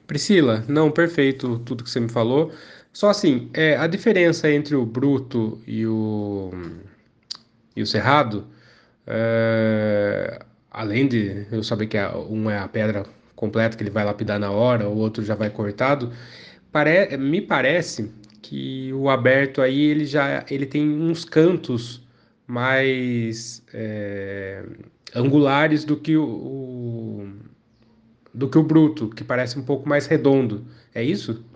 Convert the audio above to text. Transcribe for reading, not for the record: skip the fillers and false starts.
Priscila, não, perfeito tudo que você me falou. Só assim, a diferença entre o bruto e o cerrado, além de eu saber que um é a pedra completa que ele vai lapidar na hora, o outro já vai cortado, me parece que o aberto aí ele tem uns cantos mais angulares do que o bruto, que parece um pouco mais redondo. É isso?